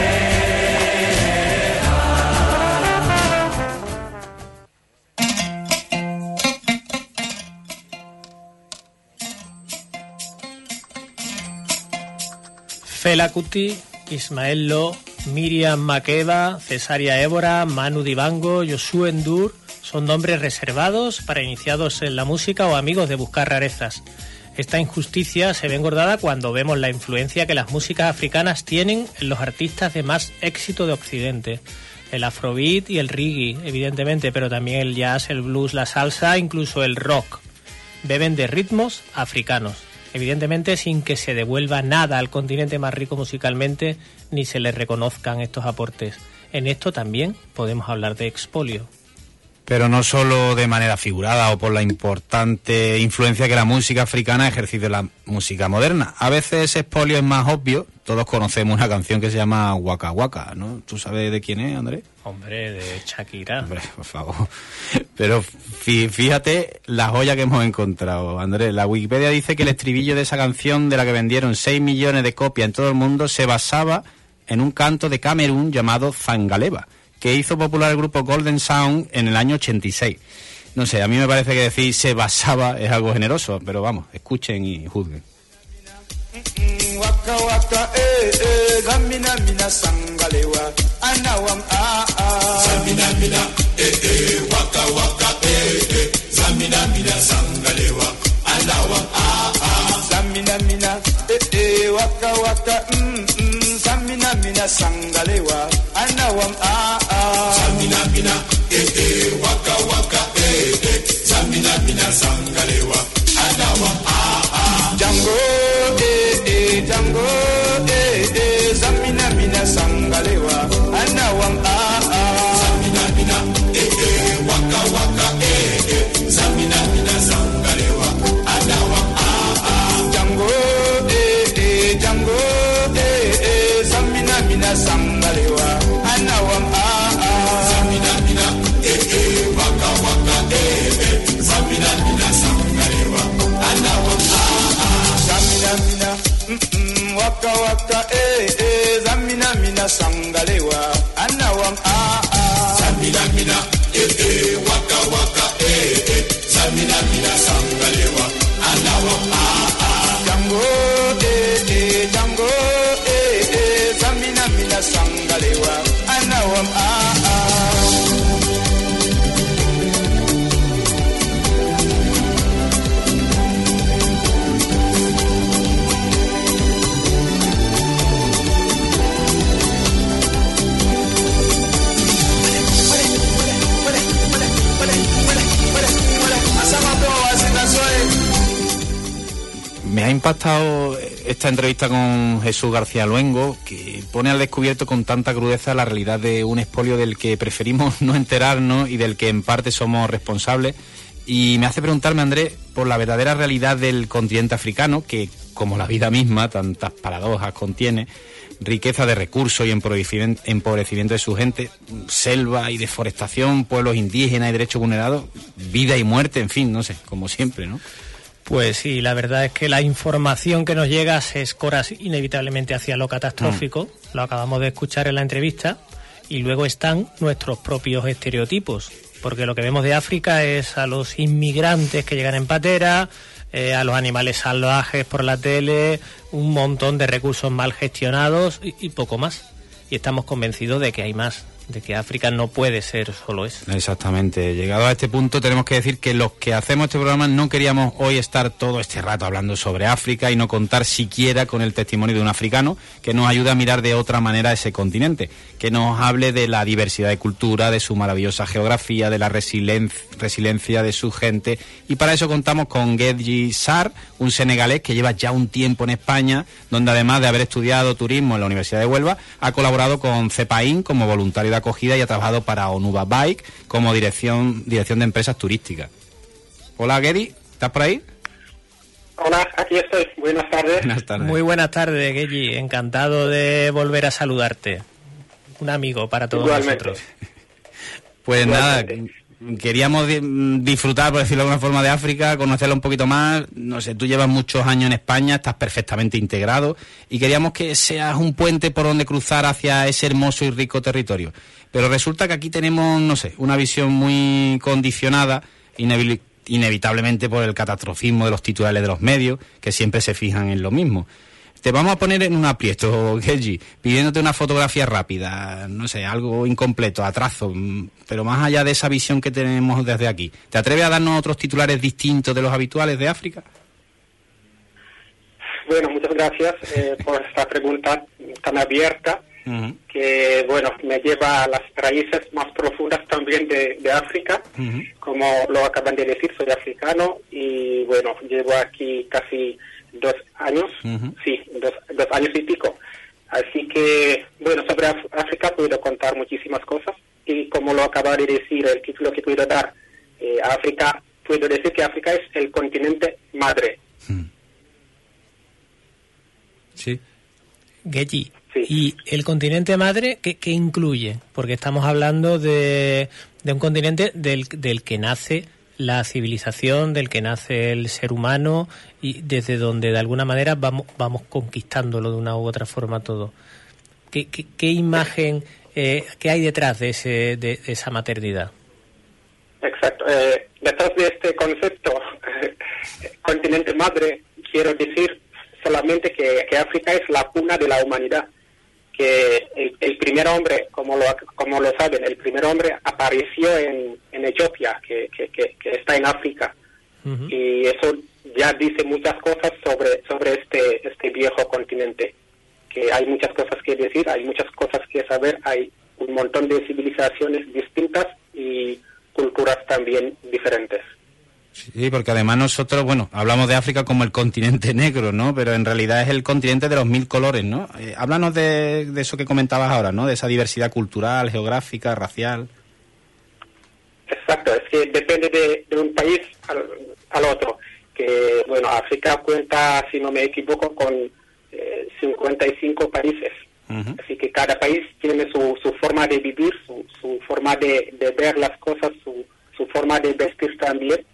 Fela Kuti, Ismael Lo, Miriam Makeba, Cesaria Évora, Manu Dibango, Josué Endur son nombres reservados para iniciados en la música o amigos de buscar rarezas. Esta injusticia se ve engordada cuando vemos la influencia que las músicas africanas tienen en los artistas de más éxito de Occidente. El afrobeat y el reggae, evidentemente, pero también el jazz, el blues, la salsa, incluso el rock. Beben de ritmos africanos. Evidentemente sin que se devuelva nada al continente más rico musicalmente ni se le reconozcan estos aportes. En esto también podemos hablar de expolio. Pero no solo de manera figurada o por la importante influencia que la música africana ha ejercido en la música moderna. A veces ese expolio es más obvio. Todos conocemos una canción que se llama Waka Waka, ¿no? ¿Tú sabes de quién es, Andrés? Hombre, de Shakira. Hombre, por favor. Pero fíjate la joya que hemos encontrado, Andrés. La Wikipedia dice que el estribillo de esa canción, de la que vendieron seis millones de copias en todo el mundo, se basaba en un canto de Camerún llamado Zangaleba, que hizo popular el grupo Golden Sound en el año ochenta y seis. No sé, a mí me parece que decir se basaba es algo generoso, pero vamos, escuchen y juzguen. Waka waka eh eh zamina mina sangalewa anawam ah ah zamina mina eh eh waka waka eh eh zamina mina sangalewa anawam ah ah zamina mina eh eh waka waka mm mm zamina mina sangalewa anawam ah ah zamina mina eh eh waka waka eh eh zamina mina sangalewa anawam ah ah Django Django, eh, eh, Zamina, Mina, Sangalewa, Anawam, ah, ah, Zamina, Mina, eh, eh, Waka, Waka, eh, eh, Zamina, Mina, Sangalewa, Anawam, ah, ah, Django, eh, eh, Django, eh, eh, Zamina, Mina, Sangalewa, Anawam, ah, ah, Zamina, Mina, eh, eh, Waka, Waka, eh, eh, Zamina, Mina, Sangalewa, Anawam, ah, ah, Zamina, Mina, Mm-mm, waka waka eh eh zamina mina sangalewa anawam ah ah zamina mina eh eh waka waka eh eh zamina mina sangalewa anawam ah ah Django eh eh Django eh eh zamina mina sangalewa anawam ah ah Me ha impactado esta entrevista con Jesús García Luengo, que pone al descubierto con tanta crudeza la realidad de un expolio del que preferimos no enterarnos y del que en parte somos responsables. Y me hace preguntarme, Andrés, por la verdadera realidad del continente africano, que, como la vida misma, tantas paradojas contiene: riqueza de recursos y empobrecimiento de su gente, selva y deforestación, pueblos indígenas y derechos vulnerados, vida y muerte, en fin, no sé, como siempre, ¿no? Pues sí, la verdad es que la información que nos llega se escora inevitablemente hacia lo catastrófico, mm. lo acabamos de escuchar en la entrevista, y luego están nuestros propios estereotipos, porque lo que vemos de África es a los inmigrantes que llegan en patera, eh, a los animales salvajes por la tele, un montón de recursos mal gestionados y, y poco más. Y estamos convencidos de que hay más, de que África no puede ser solo eso. Exactamente. Llegado a este punto tenemos que decir que los que hacemos este programa no queríamos hoy estar todo este rato hablando sobre África y no contar siquiera con el testimonio de un africano que nos ayude a mirar de otra manera ese continente, que nos hable de la diversidad de cultura, de su maravillosa geografía, de la resilien- resiliencia de su gente. Y para eso contamos con Gedji Sarr, un senegalés que lleva ya un tiempo en España, donde además de haber estudiado turismo en la Universidad de Huelva, ha colaborado con CEPAIN como voluntario de acogida y ha trabajado para Onuba Bike como dirección dirección de empresas turísticas. Hola, Gedji, ¿estás por ahí? Hola, aquí estoy. Buenas tardes. Buenas tardes. Muy buenas tardes, Gedji. Encantado de volver a saludarte. Un amigo para todos Igualmente. nosotros. Pues Igualmente. nada, queríamos di- disfrutar, por decirlo de alguna forma, de África, conocerla un poquito más. No sé, tú llevas muchos años en España, estás perfectamente integrado y queríamos que seas un puente por donde cruzar hacia ese hermoso y rico territorio. Pero resulta que aquí tenemos, no sé, una visión muy condicionada, inevi- inevitablemente por el catastrofismo de los titulares de los medios, que siempre se fijan en lo mismo. Te vamos a poner en un aprieto, Gedji, pidiéndote una fotografía rápida, no sé, algo incompleto, a trazo, mm, pero más allá de esa visión que tenemos desde aquí. ¿Te atreves a darnos otros titulares distintos de los habituales de África? Bueno, muchas gracias eh, por esta pregunta tan abierta, Uh-huh. que bueno, me lleva a las raíces más profundas también de, de África. Uh-huh. Como lo acaban de decir, soy africano y bueno, llevo aquí casi dos años, Uh-huh. sí, dos, dos años y pico. Así que, bueno, sobre Af- África puedo contar muchísimas cosas y como lo acaba de decir, el título que puedo dar eh, a África, puedo decir que África es el continente madre. Sí. Gedji, ¿y el continente madre qué, qué incluye? Porque estamos hablando de, de un continente del, del que nace la civilización, del que nace el ser humano y desde donde de alguna manera vamos, vamos conquistándolo de una u otra forma todo. ¿Qué, qué, qué imagen, eh, qué hay detrás de, ese, de, de esa maternidad? Exacto. Eh, detrás de este concepto, eh, continente madre, quiero decir solamente que, que África es la cuna de la humanidad. Que el, el primer hombre, como lo, como lo saben, el primer hombre apareció en, en Etiopía, que, que, que, que está en África. Uh-huh. Y eso ya dice muchas cosas sobre, sobre este, este viejo continente. Que hay muchas cosas que decir, hay muchas cosas que saber, hay un montón de civilizaciones distintas y culturas también diferentes. Sí, porque además nosotros, bueno, hablamos de África como el continente negro, ¿no? Pero en realidad es el continente de los mil colores, ¿no? Eh, háblanos de, de eso que comentabas ahora, ¿no? De esa diversidad cultural, geográfica, racial. Exacto, es que depende de, de un país al, al otro. Que, bueno, África cuenta, si no me equivoco, con eh, cincuenta y cinco países. Uh-huh. Así que cada país tiene su, su forma de vivir, su, su forma de, de ver las cosas, su, su forma de vestir también.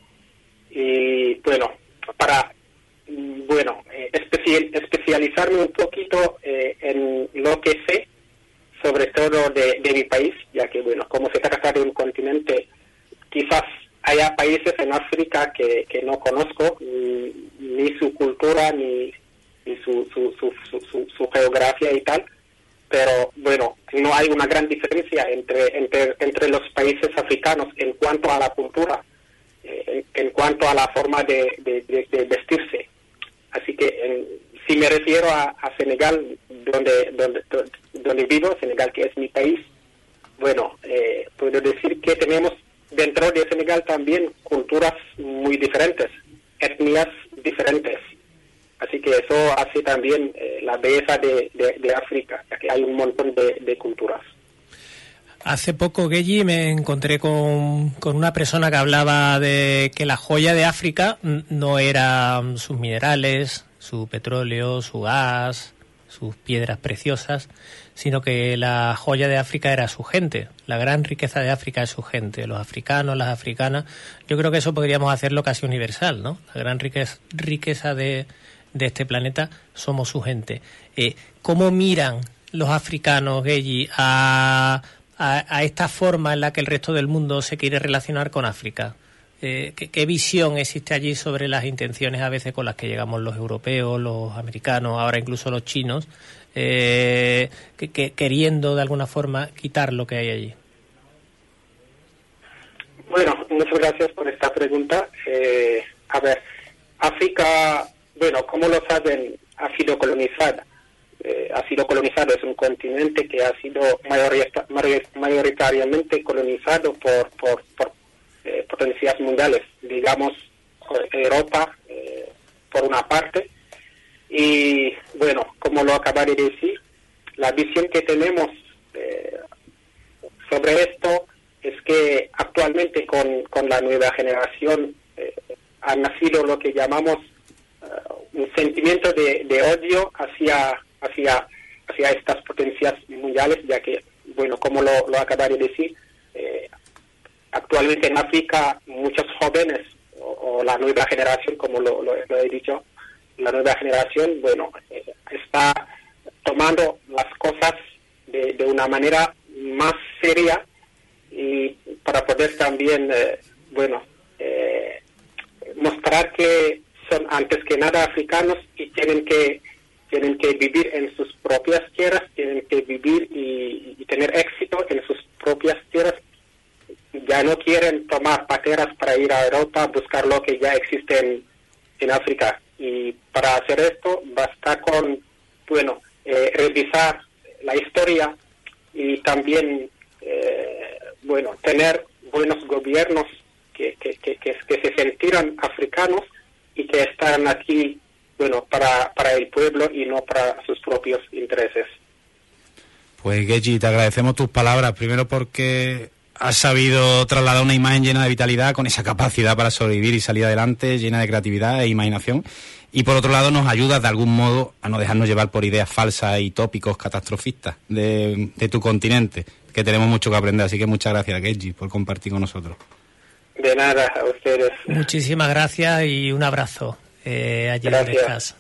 Y bueno, para bueno eh, especial, especializarme un poquito eh, en lo que sé, sobre todo de, de mi país, ya que bueno, como se trata de un continente, quizás haya países en África que, que no conozco, ni, ni su cultura, ni, ni su, su, su, su, su, su geografía y tal, pero bueno, no hay una gran diferencia entre, entre, entre los países africanos en cuanto a la cultura. En, en cuanto a la forma de, de, de, de vestirse. Así que en, si me refiero a, a Senegal, donde, donde donde vivo, Senegal que es mi país, bueno, eh, puedo decir que tenemos dentro de Senegal también culturas muy diferentes, etnias diferentes. Así que eso hace también eh, la belleza de, de, de África, ya que hay un montón de, de culturas. Hace poco, Gedji, me encontré con, con una persona que hablaba de que la joya de África no eran sus minerales, su petróleo, su gas, sus piedras preciosas, sino que la joya de África era su gente, la gran riqueza de África es su gente, los africanos, las africanas. Yo creo que eso podríamos hacerlo casi universal, ¿no? La gran riqueza, riqueza de, de este planeta somos su gente. Eh, ¿Cómo miran los africanos, Geji, a, a, a esta forma en la que el resto del mundo se quiere relacionar con África? Eh, ¿qué, ¿Qué visión existe allí sobre las intenciones a veces con las que llegamos los europeos, los americanos, ahora incluso los chinos, eh, que, que, queriendo de alguna forma quitar lo que hay allí? Bueno, muchas gracias por esta pregunta. Eh, a ver, África, bueno, como lo saben, ha sido colonizada. Eh, ha sido colonizado, es un continente que ha sido mayorita, mayoritariamente colonizado por, por, por eh, potencias mundiales, digamos Europa eh, por una parte, y bueno, como lo acaba de decir, la visión que tenemos eh, sobre esto es que actualmente con, con la nueva generación eh, ha nacido lo que llamamos uh, un sentimiento de, de odio hacia hacia hacia estas potencias mundiales, ya que, bueno, como lo, lo acaba de decir, eh, actualmente en África muchos jóvenes, o, o la nueva generación, como lo, lo, lo he dicho, la nueva generación, bueno, eh, está tomando las cosas de, de una manera más seria y para poder también, eh, bueno, eh, mostrar que son antes que nada africanos y tienen que tienen que vivir en sus propias tierras, tienen que vivir y, y tener éxito en sus propias tierras. Ya no quieren tomar pateras para ir a Europa a buscar lo que ya existe en, en África. Y para hacer esto basta con, bueno, eh, revisar la historia y también, eh, bueno, tener buenos gobiernos que, que, que, que, que se sintieran africanos y que están aquí, bueno, para, para el pueblo y no para sus propios intereses. Pues Geji, te agradecemos tus palabras, primero porque has sabido trasladar una imagen llena de vitalidad, con esa capacidad para sobrevivir y salir adelante, llena de creatividad e imaginación, y por otro lado nos ayudas de algún modo a no dejarnos llevar por ideas falsas y tópicos catastrofistas de, de tu continente, que tenemos mucho que aprender, así que muchas gracias, Geji, por compartir con nosotros. De nada, a ustedes. Muchísimas gracias y un abrazo. Eh, allí donde estás.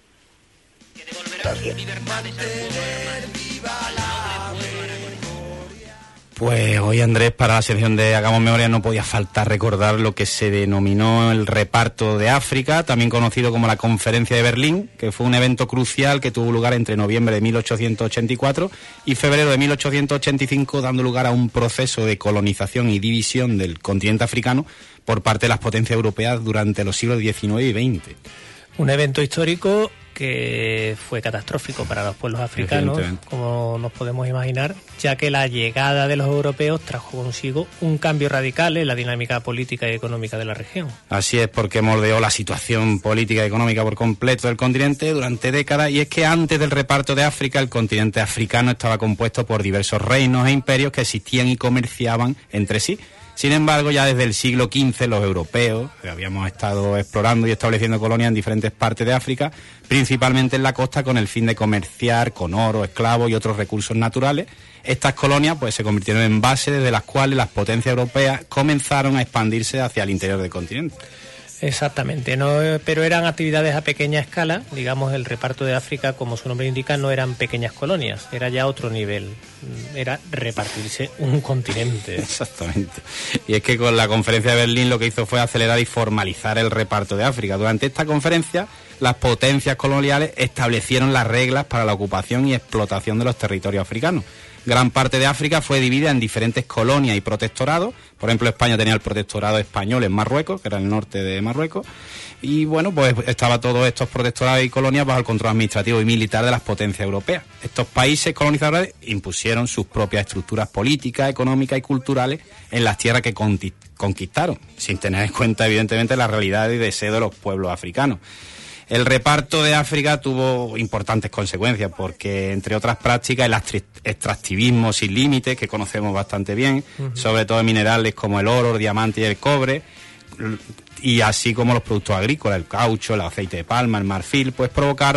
Pues hoy, Andrés, para la sección de Hagamos Memoria no podía faltar recordar lo que se denominó el Reparto de África, también conocido como la Conferencia de Berlín, que fue un evento crucial que tuvo lugar entre noviembre de mil ochocientos ochenta y cuatro y febrero de mil ochocientos ochenta y cinco, dando lugar a un proceso de colonización y división del continente africano por parte de las potencias europeas durante los siglos diecinueve y veinte. Un evento histórico que fue catastrófico para los pueblos africanos, como nos podemos imaginar, ya que la llegada de los europeos trajo consigo un cambio radical en la dinámica política y económica de la región. Así es, porque moldeó la situación política y económica por completo del continente durante décadas, y es que antes del reparto de África, el continente africano estaba compuesto por diversos reinos e imperios que existían y comerciaban entre sí. Sin embargo, ya desde el siglo quince los europeos, que habíamos estado explorando y estableciendo colonias en diferentes partes de África, principalmente en la costa, con el fin de comerciar con oro, esclavos y otros recursos naturales. Estas colonias pues se convirtieron en bases desde las cuales las potencias europeas comenzaron a expandirse hacia el interior del continente. Exactamente, no, pero eran actividades a pequeña escala. Digamos, el reparto de África, como su nombre indica, no eran pequeñas colonias, era ya otro nivel, era repartirse un continente. Exactamente, y es que con la conferencia de Berlín lo que hizo fue acelerar y formalizar el reparto de África. Durante esta conferencia, las potencias coloniales establecieron las reglas para la ocupación y explotación de los territorios africanos. Gran parte de África fue dividida en diferentes colonias y protectorados. Por ejemplo, España tenía el protectorado español en Marruecos, que era el norte de Marruecos. Y bueno, pues estaba todos estos protectorados y colonias bajo el control administrativo y militar de las potencias europeas. Estos países colonizadores impusieron sus propias estructuras políticas, económicas y culturales en las tierras que conquistaron, sin tener en cuenta, evidentemente, la realidad y deseo de los pueblos africanos. El reparto de África tuvo importantes consecuencias porque, entre otras prácticas, el extractivismo sin límites, que conocemos bastante bien, uh-huh. sobre todo en minerales como el oro, el diamante y el cobre, y así como los productos agrícolas, el caucho, el aceite de palma, el marfil, pues provocaron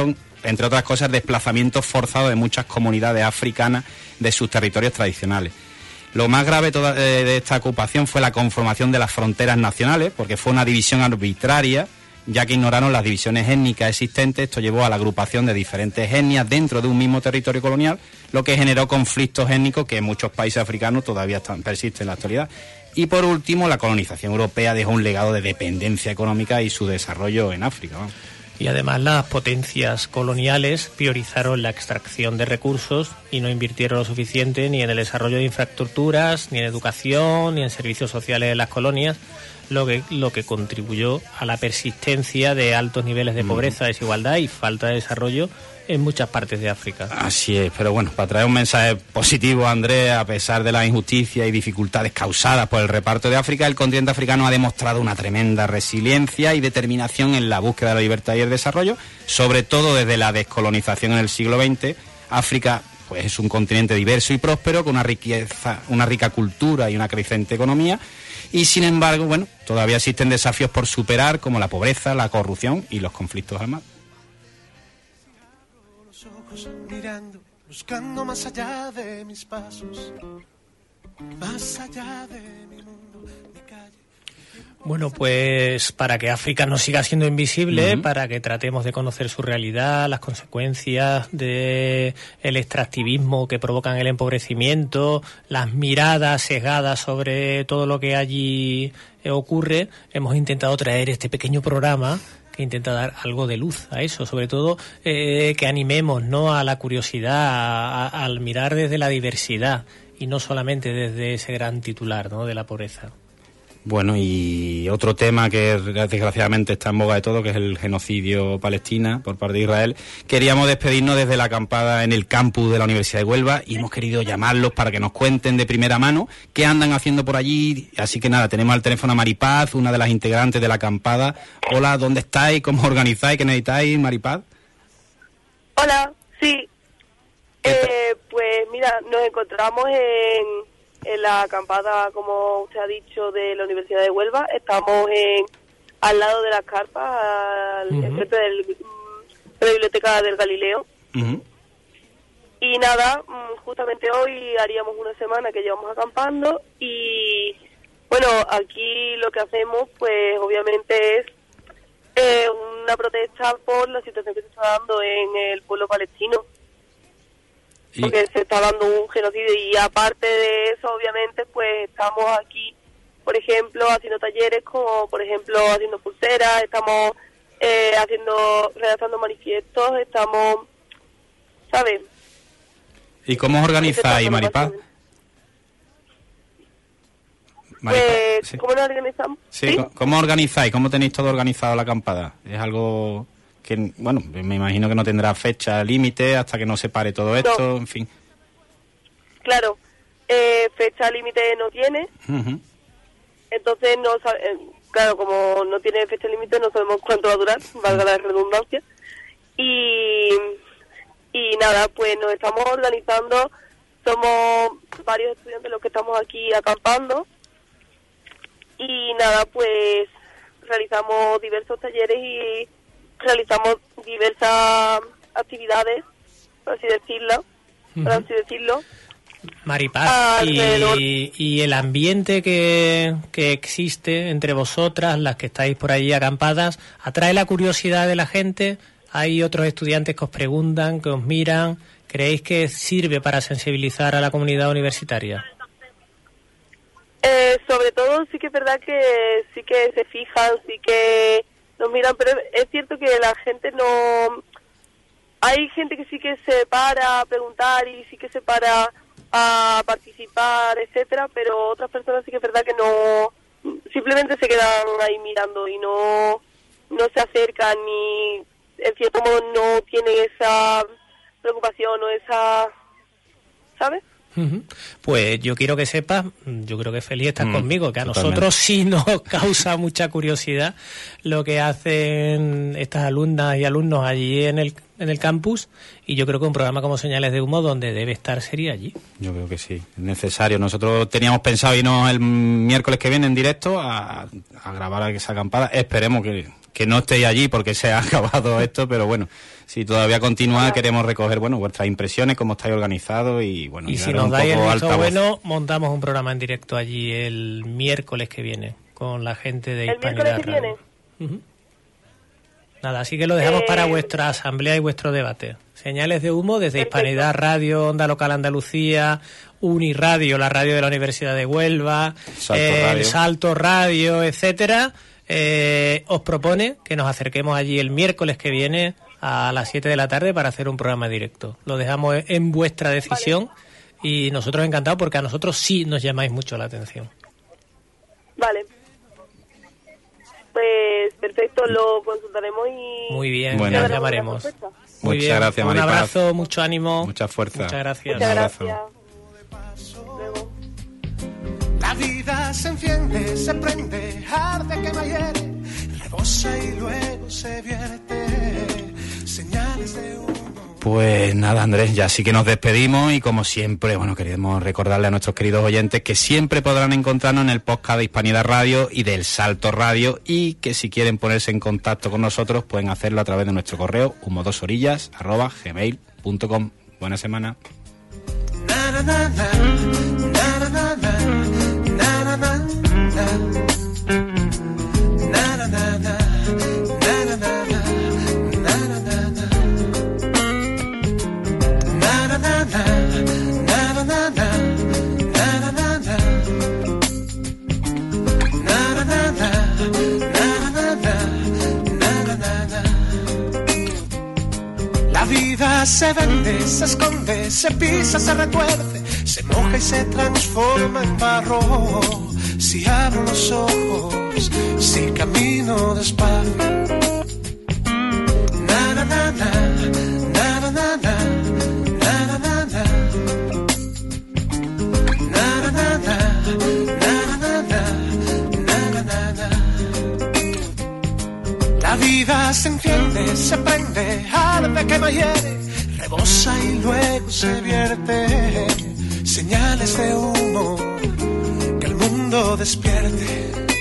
entre otras cosas, desplazamientos forzados de muchas comunidades africanas de sus territorios tradicionales. Lo más grave toda, eh, de esta ocupación fue la conformación de las fronteras nacionales, porque fue una división arbitraria, ya que ignoraron las divisiones étnicas existentes. Esto llevó a la agrupación de diferentes etnias dentro de un mismo territorio colonial, lo que generó conflictos étnicos que en muchos países africanos todavía están, persisten en la actualidad. Y por último, la colonización europea dejó un legado de dependencia económica y su desarrollo en África, ¿no? Y además las potencias coloniales priorizaron la extracción de recursos y no invirtieron lo suficiente ni en el desarrollo de infraestructuras, ni en educación, ni en servicios sociales de las colonias, lo que, lo que contribuyó a la persistencia de altos niveles de pobreza, desigualdad y falta de desarrollo en muchas partes de África. Así es, pero bueno, para traer un mensaje positivo, Andrés, a pesar de las injusticias y dificultades causadas por el reparto de África, el continente africano ha demostrado una tremenda resiliencia y determinación en la búsqueda de la libertad y el desarrollo, sobre todo desde la descolonización en el siglo veinte. África, pues, es un continente diverso y próspero, con una riqueza, una rica cultura y una creciente economía, y sin embargo, bueno, todavía existen desafíos por superar, como la pobreza, la corrupción y los conflictos armados. Mirando, buscando más allá de mis pasos, más allá de mi mundo, mi calle. Bueno, pues para que África no siga siendo invisible, uh-huh. para que tratemos de conocer su realidad, las consecuencias del extractivismo que provocan el empobrecimiento, las miradas sesgadas sobre todo lo que allí ocurre, hemos intentado traer este pequeño programa que intenta dar algo de luz a eso, sobre todo eh, que animemos, ¿no?, a la curiosidad, a, a, al mirar desde la diversidad y no solamente desde ese gran titular, ¿no?, de la pobreza. Bueno, y otro tema que desgraciadamente está en boga de todo, que es el genocidio palestina por parte de Israel. Queríamos despedirnos desde la acampada en el campus de la Universidad de Huelva y hemos querido llamarlos para que nos cuenten de primera mano qué andan haciendo por allí. Así que nada, tenemos al teléfono a Maripaz, una de las integrantes de la acampada. Hola, ¿dónde estáis? ¿Cómo organizáis? ¿Qué necesitáis, Maripaz? Hola, sí. Eh, pues mira, nos encontramos en... en la acampada, como usted ha dicho, de la Universidad de Huelva. Estamos en al lado de las carpas, al uh-huh. enfrente del, de la biblioteca del Galileo. Uh-huh. Y nada, justamente hoy haríamos una semana que llevamos acampando y bueno, aquí lo que hacemos pues obviamente es eh, una protesta por la situación que se está dando en el pueblo palestino. Porque se está dando un genocidio y aparte de eso, obviamente, pues estamos aquí, por ejemplo, haciendo talleres como, por ejemplo, haciendo pulseras, estamos eh, haciendo, redactando manifiestos, estamos, ¿sabes? ¿Y cómo os organizáis, Maripaz? Maripaz, pues, sí. ¿Cómo nos organizamos? Sí, ¿Sí? ¿Cómo organizáis? ¿Cómo tenéis todo organizado la acampada? ¿Es algo...? Que, bueno, me imagino que no tendrá fecha límite hasta que no se pare todo esto, no. En fin. Claro, eh, fecha límite no tiene, uh-huh. entonces, no eh, claro, como no tiene fecha límite no sabemos cuánto va a durar, valga la redundancia, y, y nada, pues nos estamos organizando, somos varios estudiantes los que estamos aquí acampando, y nada, pues realizamos diversos talleres y realizamos diversas actividades, por así decirlo, por así decirlo. Maripaz, y, y el ambiente que, que existe entre vosotras, las que estáis por allí acampadas, ¿atrae la curiosidad de la gente? ¿Hay otros estudiantes que os preguntan, que os miran? ¿Creéis que sirve para sensibilizar a la comunidad universitaria? Eh, sobre todo sí que es verdad que sí que se fijan, sí que nos miran, pero es cierto que la gente no... Hay gente que sí que se para a preguntar y sí que se para a participar, etcétera, pero otras personas sí que es verdad que no... Simplemente se quedan ahí mirando y no, no se acercan ni, en cierto modo, no tienen esa preocupación o esa... ¿Sabes? Pues yo quiero que sepas, yo creo que Feliz estás mm, conmigo, que a totalmente. Nosotros sí nos causa mucha curiosidad lo que hacen estas alumnas y alumnos allí en el en el campus, y yo creo que un programa como Señales de Humo donde debe estar sería allí. Yo creo que sí, es necesario. Nosotros teníamos pensado irnos el miércoles que viene en directo a, a grabar esa acampada. Esperemos que, que no estéis allí porque se ha acabado esto, pero bueno, si todavía continúa, queremos recoger bueno vuestras impresiones, cómo estáis organizados y bueno. Y si nos dais el visto bueno, montamos un programa en directo allí el miércoles que viene con la gente de Hispanidad ¿El miércoles que viene? Uh-huh. Nada, así que lo dejamos eh... para vuestra asamblea y vuestro debate. Señales de Humo desde Perfecto. Hispanidad Radio, Onda Local Andalucía, Uniradio, la radio de la Universidad de Huelva, Salto eh, Radio. el Salto Radio, etcétera. Eh, os propone que nos acerquemos allí el miércoles que viene a las siete de la tarde para hacer un programa directo. Lo dejamos en vuestra decisión vale. Y nosotros encantados porque a nosotros sí nos llamáis mucho la atención. Vale. Pues perfecto, lo consultaremos y... Muy bien, bueno. ya llamaremos. Muy Muchas bien. gracias, Un Maripaz. abrazo, mucho ánimo. Mucha fuerza. Muchas gracias. Muchas Un abrazo. gracias. Luego. La vida se enciende, se prende, arde, quema, hiere, rebosa y luego se vierte. Señales de humo. Pues nada, Andrés, ya sí que nos despedimos y como siempre, bueno, queremos recordarle a nuestros queridos oyentes que siempre podrán encontrarnos en el podcast de Hispanidad Radio y del Salto Radio y que si quieren ponerse en contacto con nosotros pueden hacerlo a través de nuestro correo humo dos orillas arroba gmail punto com. Buena semana. Na, na, na, na, na, na, na, na, na, na, na, na, na, na. La vida se vende, se esconde, se pisa, se retuerce, se moja y se transforma en barro. Si abro los ojos, si camino despacio. Na na na na, na na na na, na na na na, na na na na, na na na, na na na. La vida se enciende, se prende, arde, quema, hiere, rebosa y luego se vierte. Señales de humo, que el mundo despierte.